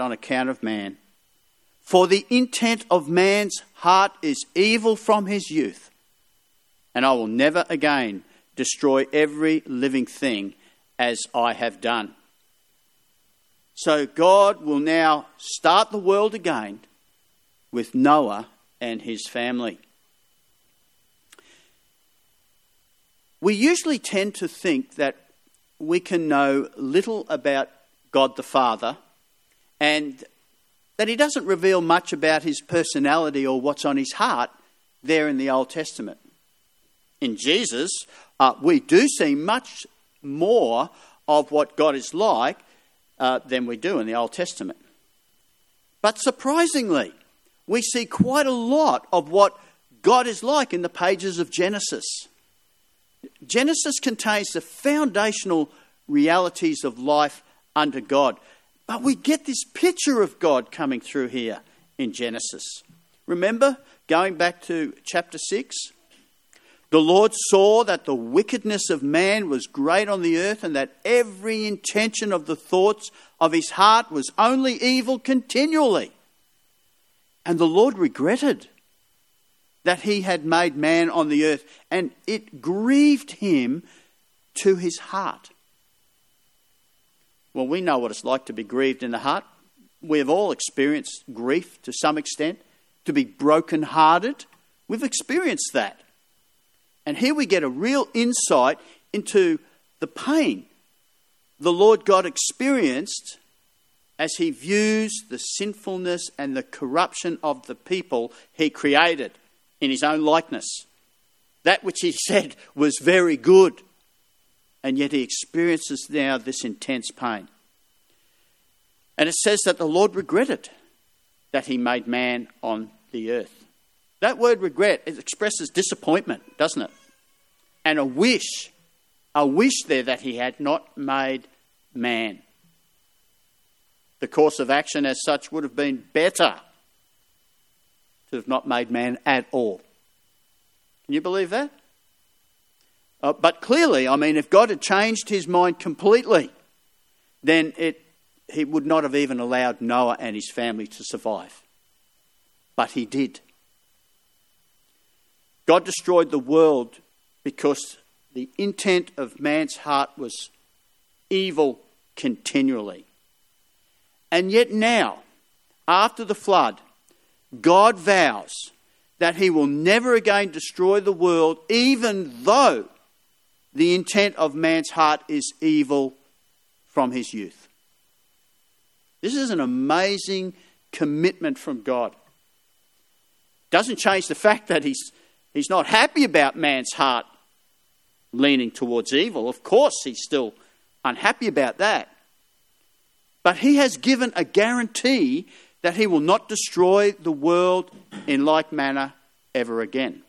on account of man. For the intent of man's heart is evil from his youth, and I will never again destroy every living thing as I have done. So God will now start the world again with Noah and his family. We usually tend to think that we can know little about God the Father and that he doesn't reveal much about his personality or what's on his heart there in the Old Testament. In Jesus, we do see much more of what God is like than we do in the Old Testament. But surprisingly, we see quite a lot of what God is like in the pages of Genesis. Genesis contains the foundational realities of life under God. But we get this picture of God coming through here in Genesis. Remember, going back to chapter 6? The Lord saw that the wickedness of man was great on the earth, and that every intention of the thoughts of his heart was only evil continually. And the Lord regretted that he had made man on the earth, and it grieved him to his heart. Well, we know what it's like to be grieved in the heart. We have all experienced grief to some extent, to be broken-hearted. We've experienced that. And here we get a real insight into the pain the Lord God experienced as he views the sinfulness and the corruption of the people he created in his own likeness. That which he said was very good. And yet he experiences now this intense pain. And it says that the Lord regretted that he made man on the earth. That word regret, it expresses disappointment, doesn't it? And a wish there that he had not made man. The course of action as such would have been better to have not made man at all. Can you believe that? But clearly, if God had changed his mind completely, then he would not have even allowed Noah and his family to survive. But he did. God destroyed the world because the intent of man's heart was evil continually. And yet now, after the flood, God vows that he will never again destroy the world, even though the intent of man's heart is evil from his youth. This is an amazing commitment from God. Doesn't change the fact that he's not happy about man's heart leaning towards evil. Of course, he's still unhappy about that. But he has given a guarantee that he will not destroy the world in like manner ever again.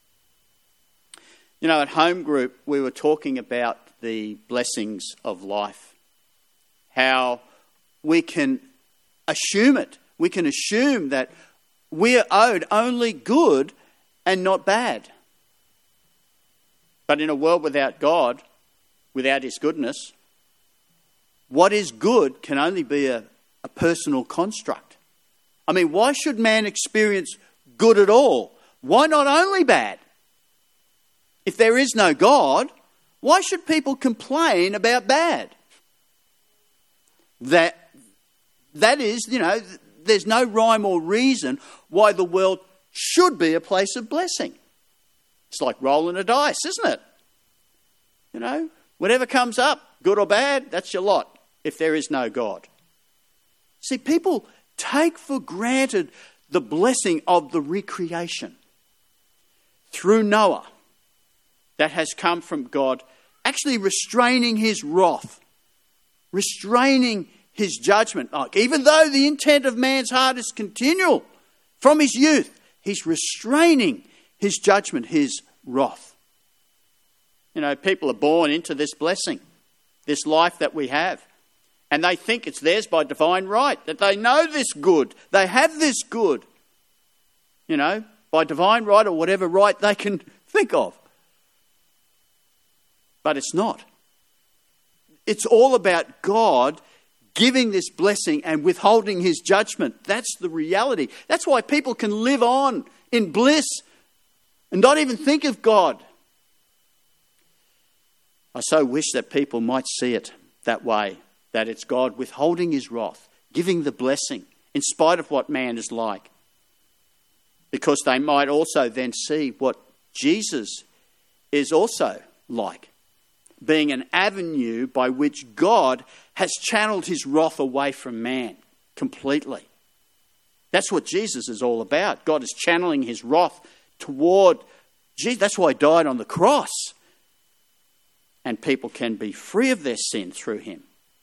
At Home Group, we were talking about the blessings of life. How we can assume it. We can assume that we are owed only good and not bad. But in a world without God, without his goodness, what is good can only be a personal construct. Why should man experience good at all? Why not only bad? If there is no God, why should people complain about bad? That is, there's no rhyme or reason why the world should be a place of blessing. It's like rolling a dice, isn't it? Whatever comes up, good or bad, that's your lot, if there is no God. See, people take for granted the blessing of the recreation through Noah that has come from God, actually restraining his wrath, restraining his judgment. Even though the intent of man's heart is continual from his youth, he's restraining his judgment, his wrath. People are born into this blessing, this life that we have. And they think it's theirs by divine right, that they know this good. They have this good, by divine right or whatever right they can think of. But it's not. It's all about God giving this blessing and withholding his judgment. That's the reality. That's why people can live on in bliss and not even think of God. I so wish that people might see it that way, that it's God withholding his wrath, giving the blessing in spite of what man is like. Because they might also then see what Jesus is also like, being an avenue by which God has channeled his wrath away from man completely. That's what Jesus is all about. God is channeling his wrath toward Jesus. That's why he died on the cross. And people can be free of their sin through him.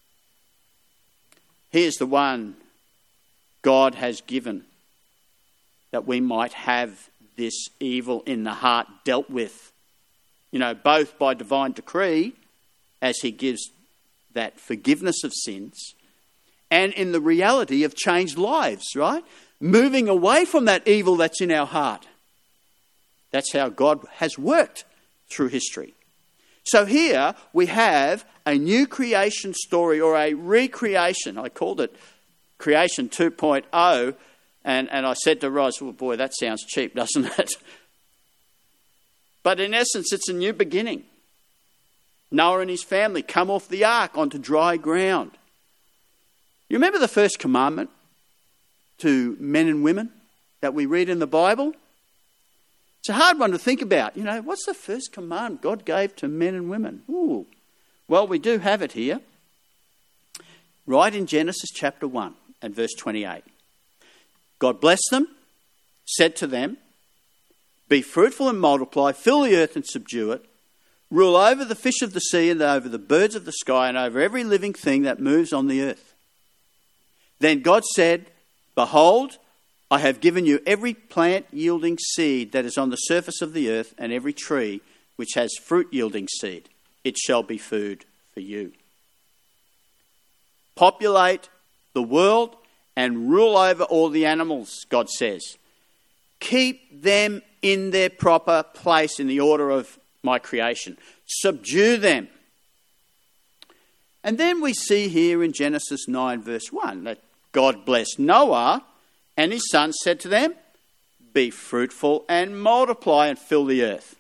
He is the one God has given that we might have this evil in the heart dealt with. Both by divine decree, as he gives that forgiveness of sins, and in the reality of changed lives, right? Moving away from that evil that's in our heart. That's how God has worked through history. So here we have a new creation story, or a recreation. I called it Creation 2.0, and I said to Roz, well, boy, that sounds cheap, doesn't it? But in essence, it's a new beginning. Noah and his family come off the ark onto dry ground. You remember the first commandment to men and women that we read in the Bible? It's a hard one to think about. What's the first command God gave to men and women? Ooh. Well, we do have it here. Right in Genesis chapter 1 and verse 28. God blessed them, said to them, "Be fruitful and multiply, fill the earth and subdue it, rule over the fish of the sea and over the birds of the sky and over every living thing that moves on the earth." Then God said, "Behold, I have given you every plant yielding seed that is on the surface of the earth, and every tree which has fruit yielding seed. It shall be food for you. Populate the world and rule over all the animals," God says. "Keep them in their proper place in the order of my creation. Subdue them." And then we see here in Genesis 9 verse 1 that God blessed Noah, and his sons said to them, "Be fruitful and multiply and fill the earth."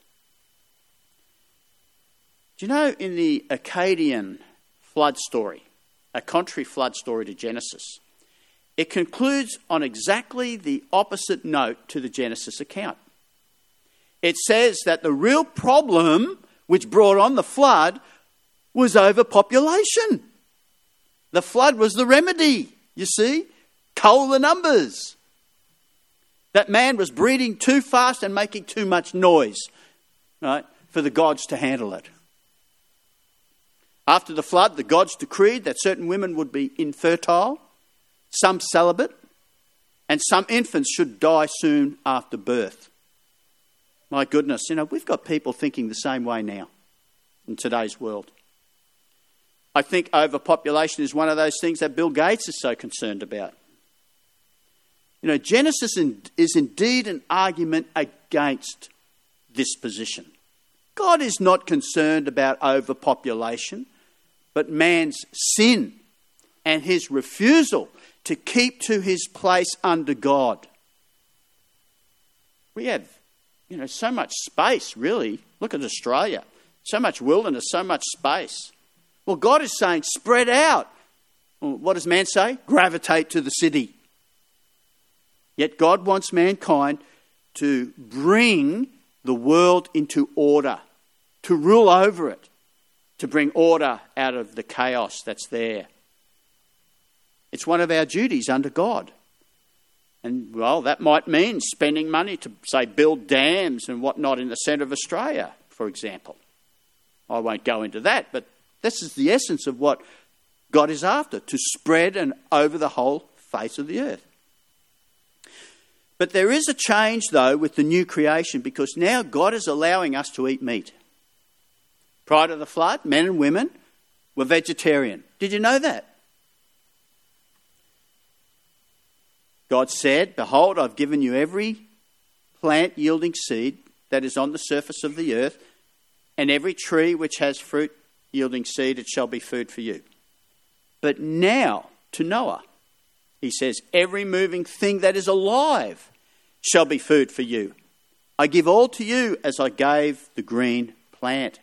Do you know, in the Akkadian flood story, a contrary flood story to Genesis, it concludes on exactly the opposite note to the Genesis account. It says that the real problem which brought on the flood was overpopulation. The flood was the remedy, you see. Cull the numbers. That man was breeding too fast and making too much noise, right, for the gods to handle it. After the flood, the gods decreed that certain women would be infertile, some celibate, and some infants should die soon after birth. My goodness, we've got people thinking the same way now in today's world. I think overpopulation is one of those things that Bill Gates is so concerned about. Genesis is indeed an argument against this position. God is not concerned about overpopulation, but man's sin and his refusal to keep to his place under God. We have, so much space, really. Look at Australia. So much wilderness, so much space. Well, God is saying, spread out. Well, what does man say? Gravitate to the city. Yet God wants mankind to bring the world into order, to rule over it, to bring order out of the chaos that's there. It's one of our duties under God. And, well, that might mean spending money to, say, build dams and whatnot in the centre of Australia, for example. I won't go into that, but this is the essence of what God is after, to spread and over the whole face of the earth. But there is a change, though, with the new creation, because now God is allowing us to eat meat. Prior to the flood, men and women were vegetarian. Did you know that? God said, "Behold, I've given you every plant yielding seed that is on the surface of the earth, and every tree which has fruit yielding seed, it shall be food for you." But now, to Noah, he says, every moving thing that is alive shall be food for you. I give all to you as I gave the green plant.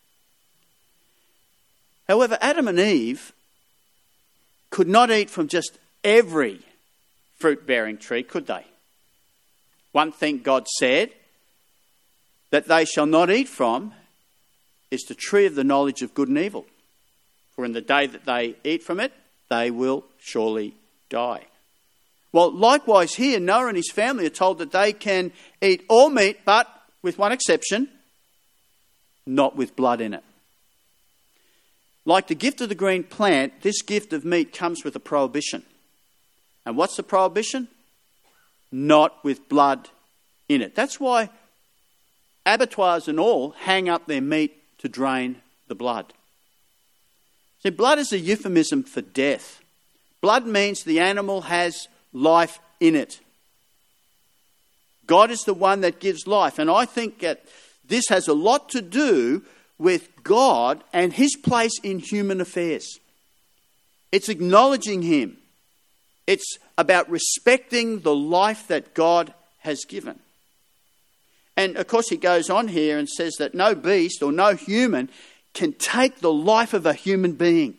However, Adam and Eve could not eat from just every fruit-bearing tree, could they? One thing God said that they shall not eat from is the tree of the knowledge of good and evil. For in the day that they eat from it, they will surely die. Well, likewise here, Noah and his family are told that they can eat all meat, but with one exception, not with blood in it. Like the gift of the green plant, this gift of meat comes with a prohibition. And what's the prohibition? Not with blood in it. That's why abattoirs and all hang up their meat to drain the blood. See, blood is a euphemism for death. Blood means the animal has life in it. God is the one that gives life. And I think that this has a lot to do with God and his place in human affairs. It's acknowledging him. It's about respecting the life that God has given. And of course he goes on here and says that no beast or no human can take the life of a human being.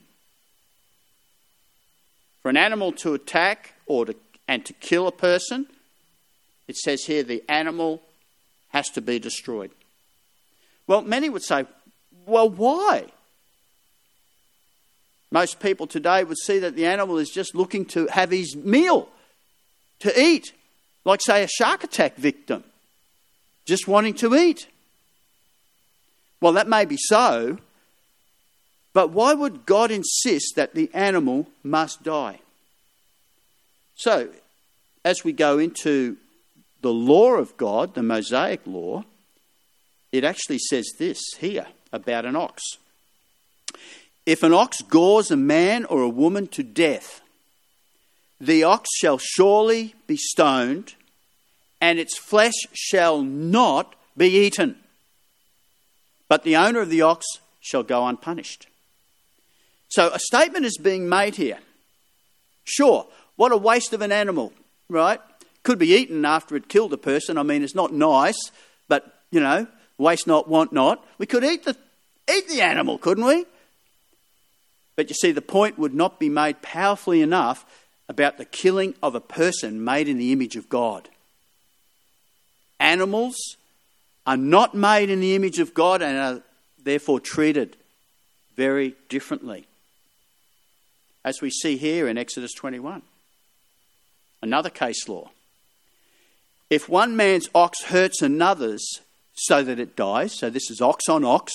For an animal to attack and to kill a person, it says here the animal has to be destroyed. Well, many would say, well, why? Most people today would see that the animal is just looking to have his meal, to eat, like, say, a shark attack victim, just wanting to eat. Well, that may be so, but why would God insist that the animal must die? So, as we go into the law of God, the Mosaic law, it actually says this here about an ox. If an ox gores a man or a woman to death, the ox shall surely be stoned, and its flesh shall not be eaten. But the owner of the ox shall go unpunished. So a statement is being made here. Sure, what a waste of an animal, right? Could be eaten after it killed a person. I mean, it's not nice, but, waste not, want not. We could eat the animal, couldn't we? But you see, the point would not be made powerfully enough about the killing of a person made in the image of God. Animals are not made in the image of God and are therefore treated very differently. As we see here in Exodus 21. Another case law. If one man's ox hurts another's so that it dies, so this is ox on ox,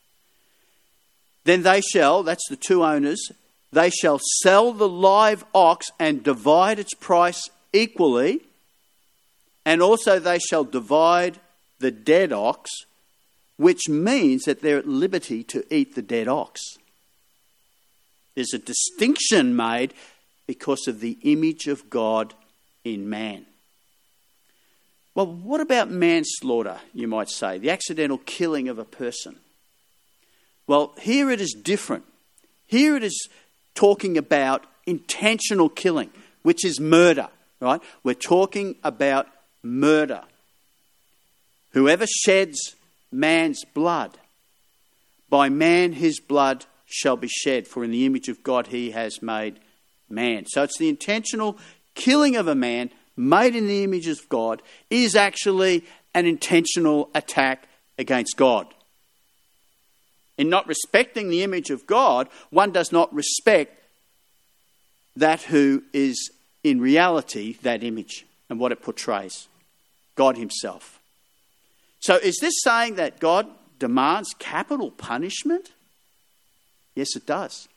then they shall, that's the two owners, they shall sell the live ox and divide its price equally, and also they shall divide the dead ox, which means that they're at liberty to eat the dead ox. There's a distinction made because of the image of God in man. Well, what about manslaughter, you might say, the accidental killing of a person? Well, here it is different. Here it is talking about intentional killing, which is murder, right? We're talking about murder. Whoever sheds man's blood, by man his blood shall be shed, for in the image of God he has made man. So it's the intentional killing of a man made in the image of God is actually an intentional attack against God. In not respecting the image of God, one does not respect that who is in reality that image and what it portrays, God himself. So is this saying that God demands capital punishment? Yes, it does.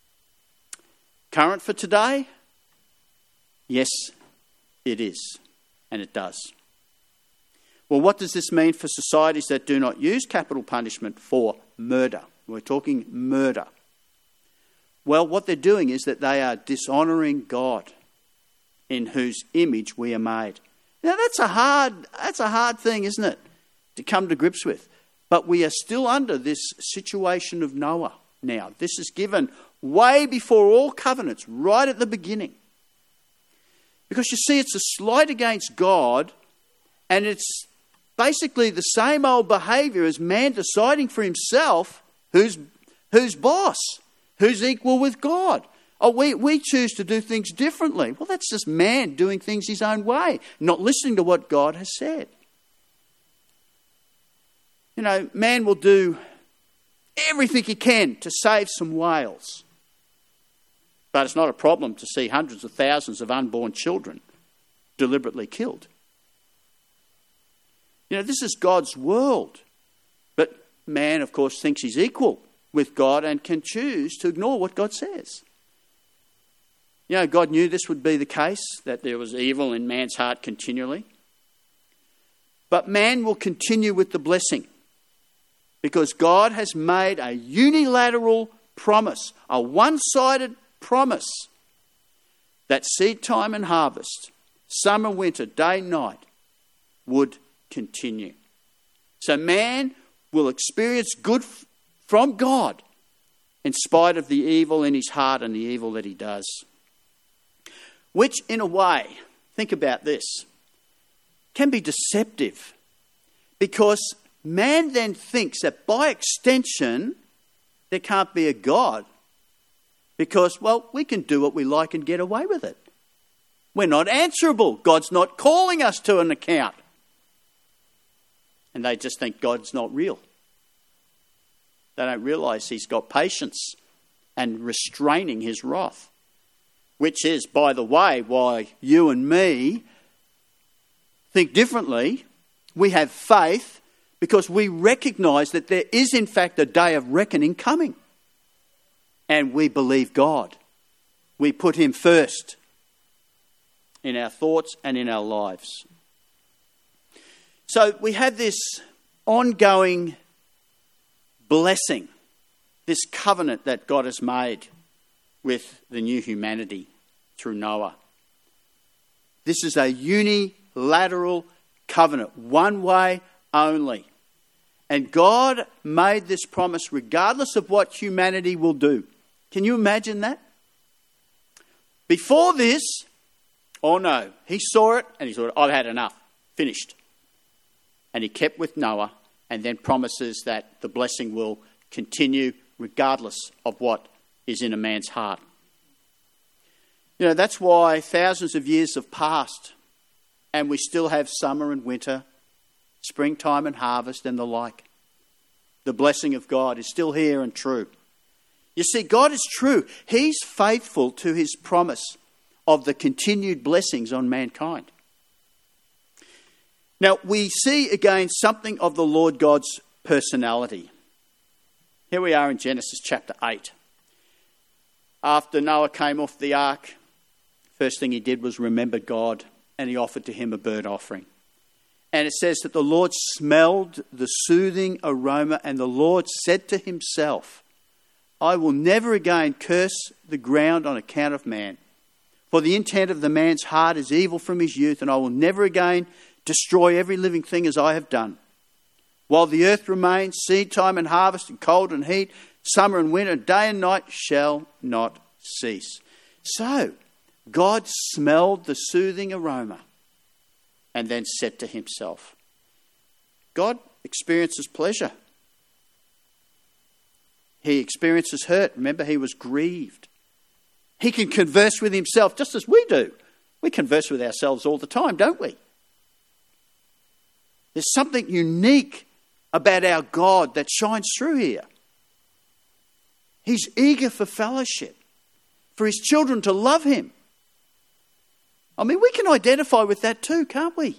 Current for today? Yes, it is, and it does. Well, what does this mean for societies that do not use capital punishment for murder? We're talking murder. Well, what they're doing is that they are dishonouring God, in whose image we are made. Now, that's a hard thing, isn't it, to come to grips with? But we are still under this situation of Noah now. This is given way before all covenants, right at the beginning. Because you see, it's a slight against God, and it's basically the same old behaviour as man deciding for himself who's boss, who's equal with God. Oh, we choose to do things differently. Well, that's just man doing things his own way, not listening to what God has said. You know, man will do everything he can to save some whales. But it's not a problem to see hundreds of thousands of unborn children deliberately killed. You know, this is God's world. But man, of course, thinks he's equal with God and can choose to ignore what God says. You know, God knew this would be the case, that there was evil in man's heart continually. But man will continue with the blessing because God has made a unilateral promise, a one-sided promise, that seed time and harvest, summer, winter, day, night, would continue. So man will experience good from God in spite of the evil in his heart and the evil that he does. Which, in a way, think about this, can be deceptive because man then thinks that by extension there can't be a God because, well, we can do what we like and get away with it. We're not answerable. God's not calling us to an account. And they just think God's not real. They don't realise he's got patience and restraining his wrath. Which is, by the way, why you and me think differently. We have faith because we recognise that there is in fact a day of reckoning coming. And we believe God. We put him first in our thoughts and in our lives. So we have this ongoing blessing, this covenant that God has made with the new humanity through Noah. This is a unilateral covenant, one way only. And God made this promise regardless of what humanity will do. Can you imagine that? Before this, oh no, he saw it and he thought, I've had enough, finished. And he kept with Noah and then promises that the blessing will continue regardless of what is in a man's heart. You know, that's why thousands of years have passed and we still have summer and winter, springtime and harvest and the like. The blessing of God is still here and true. You see, God is true. He's faithful to his promise of the continued blessings on mankind. Now, we see again something of the Lord God's personality. Here we are in Genesis chapter 8. After Noah came off the ark, first thing he did was remember God, and he offered to him a burnt offering. And it says that the Lord smelled the soothing aroma, and the Lord said to himself, I will never again curse the ground on account of man, for the intent of the man's heart is evil from his youth, and I will never again destroy every living thing as I have done. While the earth remains, seed time and harvest, and cold and heat, summer and winter, day and night shall not cease. So, God smelled the soothing aroma and then said to himself, God experiences pleasure. He experiences hurt. Remember, he was grieved. He can converse with himself just as we do. We converse with ourselves all the time, don't we? There's something unique about our God that shines through here. He's eager for fellowship, for his children to love him. I mean, we can identify with that too, can't we?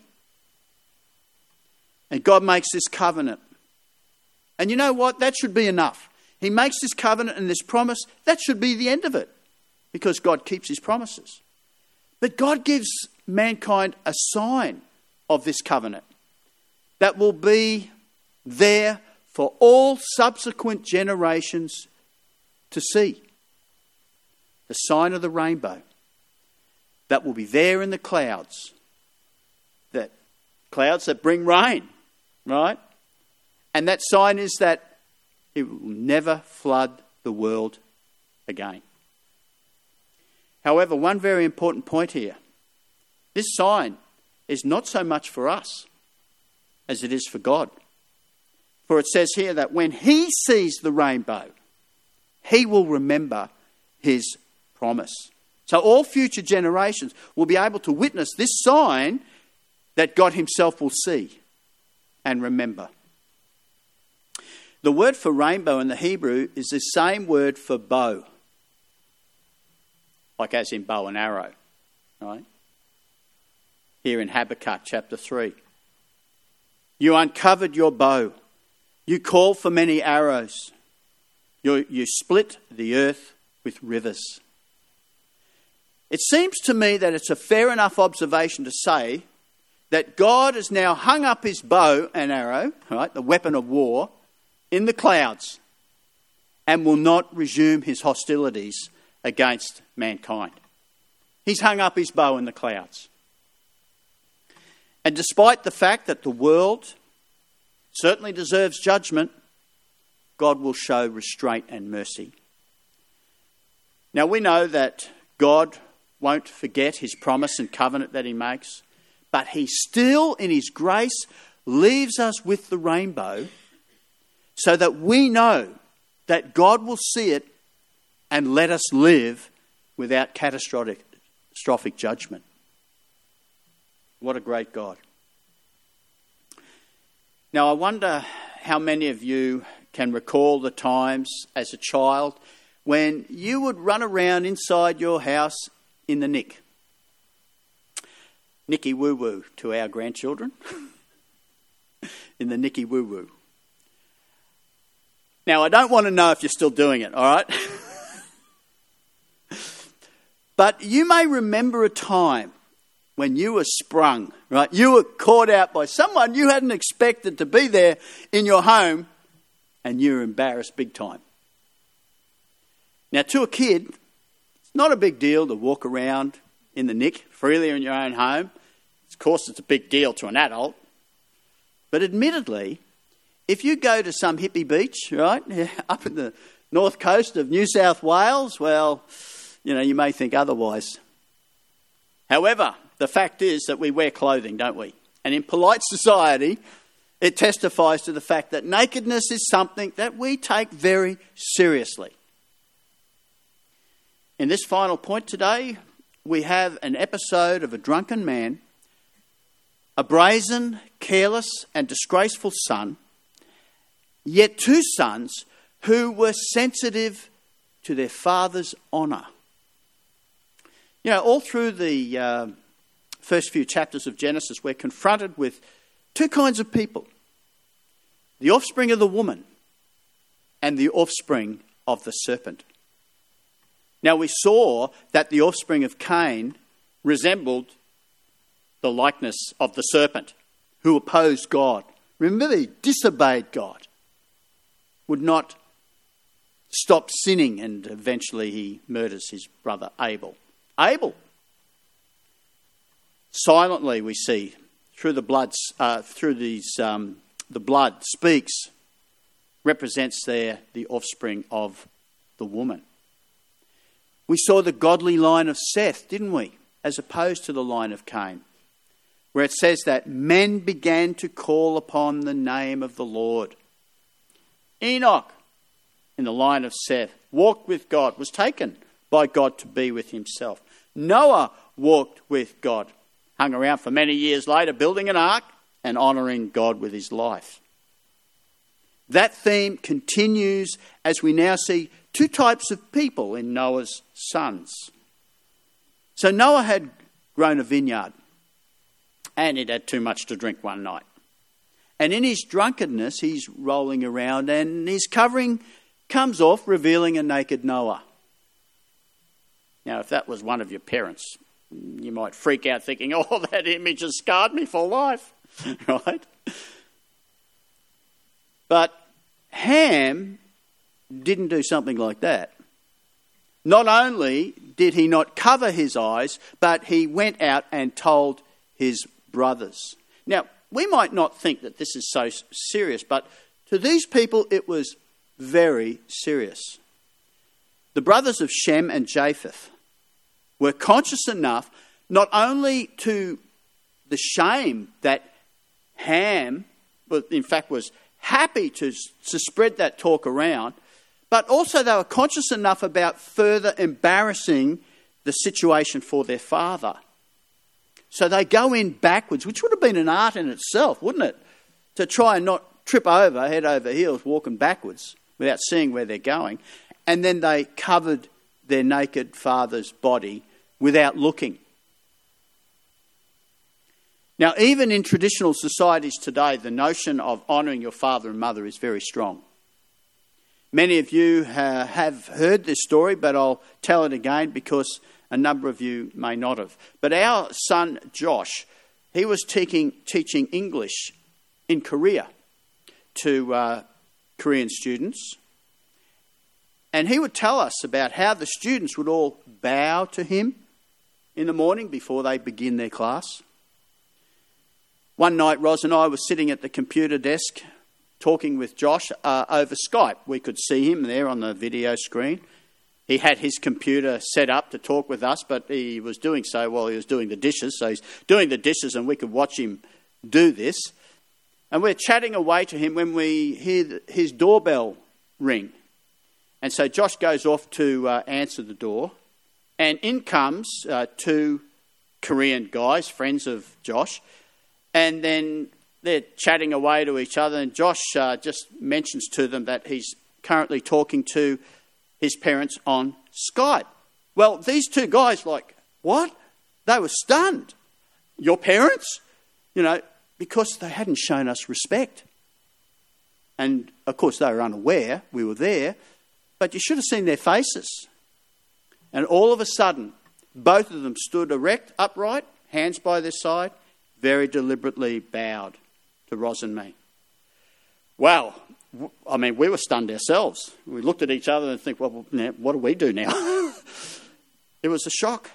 And God makes this covenant. And you know what? That should be enough. He makes this covenant and this promise. That should be the end of it, because God keeps his promises. But God gives mankind a sign of this covenant that will be there for all subsequent generations to see. The sign of the rainbow that will be there in the clouds. That clouds that bring rain, right? And that sign is that it will never flood the world again. However, one very important point here. This sign is not so much for us as it is for God. For it says here that when he sees the rainbow, he will remember his promise. So all future generations will be able to witness this sign that God himself will see and remember. The word for rainbow in the Hebrew is the same word for bow. Like as in bow and arrow, right? Here in Habakkuk chapter 3. You uncovered your bow. You called for many arrows. You split the earth with rivers. It seems to me that it's a fair enough observation to say that God has now hung up his bow and arrow, right, the weapon of war, in the clouds and will not resume his hostilities against mankind. He's hung up his bow in the clouds. And despite the fact that the world certainly deserves judgment, God will show restraint and mercy. Now we know that God won't forget his promise and covenant that he makes, but he still, in his grace, leaves us with the rainbow so that we know that God will see it and let us live without catastrophic judgment. What a great God. Now, I wonder how many of you can recall the times as a child when you would run around inside your house in the nick. Nicky woo woo to our grandchildren. In the Nicky woo woo. Now, I don't want to know if you're still doing it, all right? But you may remember a time when you were sprung, right? You were caught out by someone you hadn't expected to be there in your home, and you were embarrassed big time. Now, to a kid, it's not a big deal to walk around in the nick freely in your own home. Of course, it's a big deal to an adult. But admittedly, if you go to some hippie beach, right, up in the north coast of New South Wales, well, you may think otherwise. However, the fact is that we wear clothing, don't we? And in polite society, it testifies to the fact that nakedness is something that we take very seriously. In this final point today, we have an episode of a drunken man, a brazen, careless and disgraceful son, yet two sons who were sensitive to their father's honour. All through the first few chapters of Genesis, we're confronted with two kinds of people. The offspring of the woman and the offspring of the serpent. Now we saw that the offspring of Cain resembled the likeness of the serpent who opposed God. Remember, he disobeyed God. Would not stop sinning, and eventually he murders his brother Abel. Silently, we see through the blood, the blood speaks, represents there the offspring of the woman. We saw the godly line of Seth, didn't we? As opposed to the line of Cain, where it says that men began to call upon the name of the Lord. Enoch, in the line of Seth, walked with God, was taken by God to be with himself. Noah walked with God, hung around for many years later, building an ark and honouring God with his life. That theme continues as we now see two types of people in Noah's sons. So Noah had grown a vineyard, and he'd had too much to drink one night. And in his drunkenness, he's rolling around and his covering comes off, revealing a naked Noah. Now, if that was one of your parents, you might freak out thinking, oh, that image has scarred me for life, right? But Ham didn't do something like that. Not only did he not cover his eyes, but he went out and told his brothers. Now, we might not think that this is so serious, but to these people it was very serious. The brothers of Shem and Japheth were conscious enough not only to the shame that Ham, in fact, was happy to spread that talk around, but also they were conscious enough about further embarrassing the situation for their father. So they go in backwards, which would have been an art in itself, wouldn't it? To try and not trip over, head over heels, walking backwards without seeing where they're going. And then they covered their naked father's body without looking. Now, even in traditional societies today, the notion of honouring your father and mother is very strong. Many of you have heard this story, but I'll tell it again because a number of you may not have. But our son Josh, he was teaching English in Korea to Korean students. And he would tell us about how the students would all bow to him in the morning before they begin their class. One night, Ros and I were sitting at the computer desk talking with Josh over Skype. We could see him there on the video screen. He had his computer set up to talk with us, but he was doing so while he was doing the dishes. So he's doing the dishes and we could watch him do this. And we're chatting away to him when we hear his doorbell ring. And so Josh goes off to answer the door. And in comes two Korean guys, friends of Josh. And then they're chatting away to each other. And Josh just mentions to them that he's currently talking to his parents on Skype. Well, these two guys like, what? They were stunned. Your parents? Because they hadn't shown us respect. And, of course, they were unaware we were there. But you should have seen their faces. And all of a sudden, both of them stood erect, upright, hands by their side, very deliberately bowed to Ros and me. Wow. I mean, we were stunned ourselves. We looked at each other and think, well, what do we do now? It was a shock.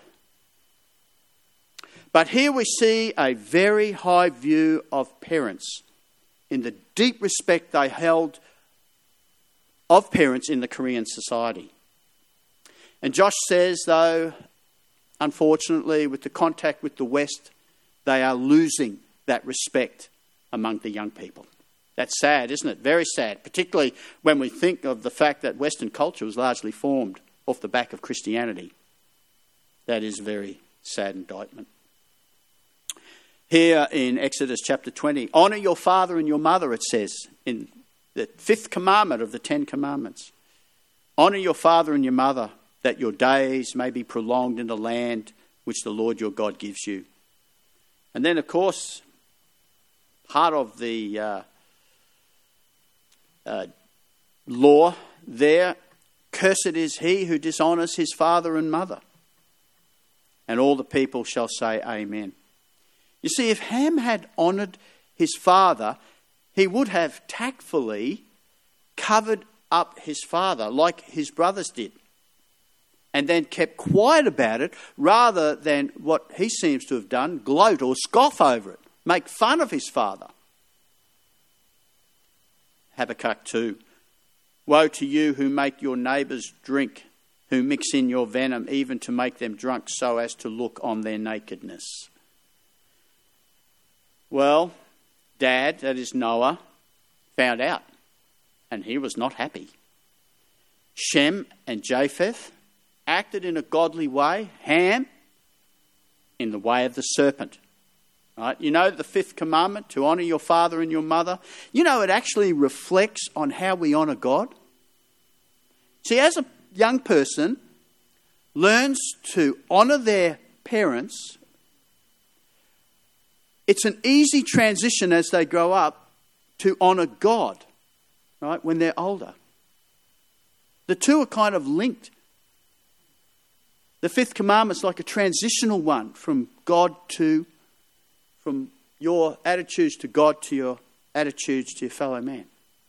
But here we see a very high view of parents in the deep respect they held of parents in the Korean society. And Josh says, though, unfortunately, with the contact with the West, they are losing that respect among the young people. That's sad, isn't it? Very sad, particularly when we think of the fact that Western culture was largely formed off the back of Christianity. That is a very sad indictment. Here in Exodus chapter 20, honour your father and your mother, it says, in the 5th commandment of the 10 commandments. Honour your father and your mother, that your days may be prolonged in the land which the Lord your God gives you. And then, of course, part of the law there, cursed is he who dishonours his father and mother. And all the people shall say amen. You see, if Ham had honoured his father, he would have tactfully covered up his father like his brothers did, and then kept quiet about it rather than what he seems to have done, gloat or scoff over it, make fun of his father. Habakkuk 2. Woe to you who make your neighbours drink, who mix in your venom, even to make them drunk so as to look on their nakedness. Well, Dad, that is Noah, found out, and he was not happy. Shem and Japheth acted in a godly way. Ham, in the way of the serpent. Right? You know the 5th commandment, to honour your father and your mother? You know it actually reflects on how we honour God. See, as a young person learns to honour their parents, it's an easy transition as they grow up to honour God, right, when they're older. The two are kind of linked. The 5th commandment is like a transitional one from your attitudes to God to your attitudes to your fellow man.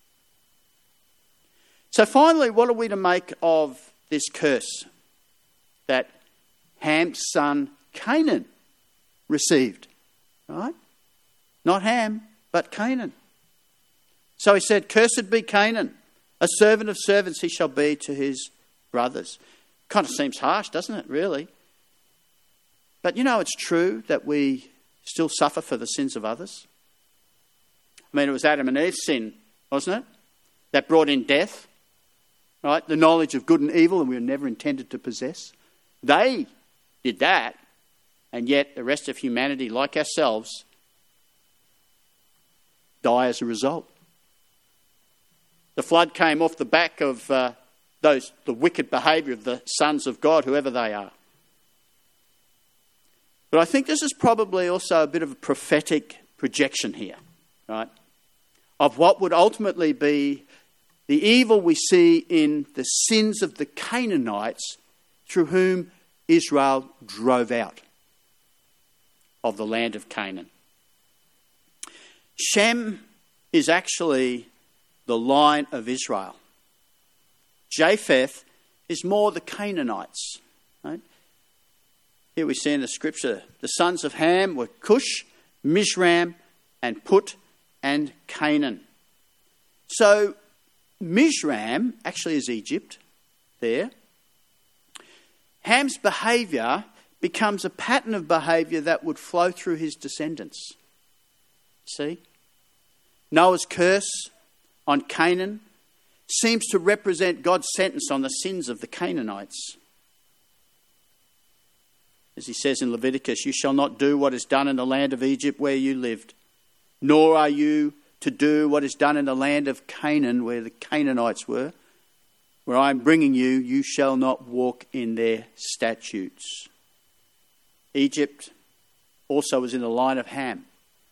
So finally, what are we to make of this curse that Ham's son Canaan received? Right? Not Ham, but Canaan. So he said, cursed be Canaan, a servant of servants he shall be to his brothers. Kind of seems harsh, doesn't it, really? But it's true that we still suffer for the sins of others. I mean, it was Adam and Eve's sin, wasn't it? That brought in death, right? The knowledge of good and evil, and we were never intended to possess. They did that, and yet the rest of humanity, like ourselves, die as a result. The flood came off the back of the wicked behaviour of the sons of God, whoever they are. But I think this is probably also a bit of a prophetic projection here, right? Of what would ultimately be the evil we see in the sins of the Canaanites through whom Israel drove out of the land of Canaan. Shem is actually the line of Israel. Japheth is more the Canaanites. Right? Here we see in the scripture, the sons of Ham were Cush, Mizraim, and Put, and Canaan. So Mizraim actually is Egypt there. Ham's behaviour becomes a pattern of behaviour that would flow through his descendants. See? Noah's curse on Canaan seems to represent God's sentence on the sins of the Canaanites. As he says in Leviticus, you shall not do what is done in the land of Egypt where you lived, nor are you to do what is done in the land of Canaan where the Canaanites were. Where I am bringing you, you shall not walk in their statutes. Egypt also was in the line of Ham.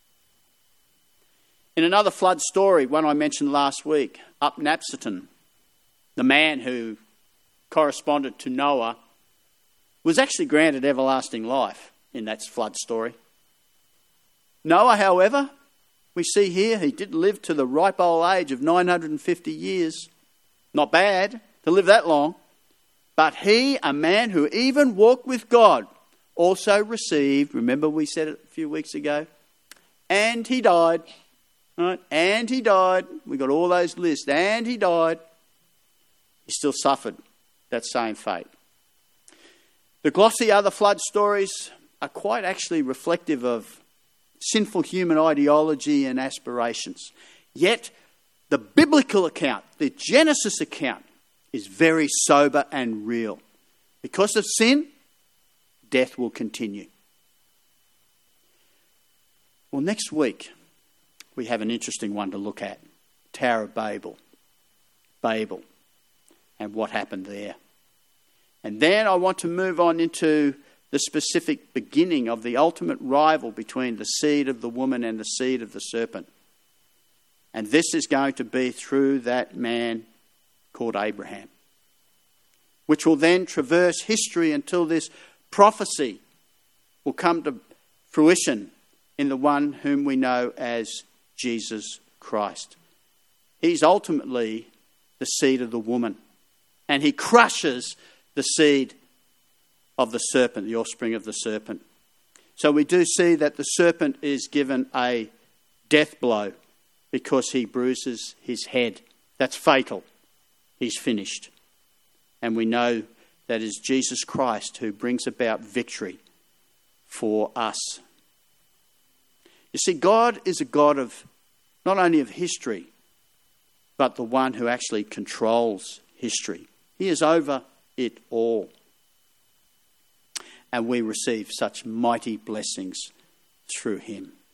In another flood story, one I mentioned last week, Upnapseton, the man who corresponded to Noah, was actually granted everlasting life in that flood story. Noah, however, we see here, he did live to the ripe old age of 950 years. Not bad to live that long. But he, a man who even walked with God, also received, remember we said it a few weeks ago, and he died. Right? And he died. We got all those lists. And he died. He still suffered that same fate. The glossy other flood stories are quite actually reflective of sinful human ideology and aspirations. Yet the biblical account, the Genesis account, is very sober and real. Because of sin, death will continue. Well, next week, we have an interesting one to look at. Tower of Babel. Babel. And what happened there. And then I want to move on into the specific beginning of the ultimate rival between the seed of the woman and the seed of the serpent. And this is going to be through that man called Abraham, which will then traverse history until this prophecy will come to fruition in the one whom we know as Jesus Christ. He's ultimately the seed of the woman, and he crushes the seed of the serpent, the offspring of the serpent. So we do see that the serpent is given a death blow because he bruises his head. That's fatal. He's finished. And we know that is Jesus Christ who brings about victory for us. You see, God is a God of not only of history, but the one who actually controls history. He is over it all. And we receive such mighty blessings through him.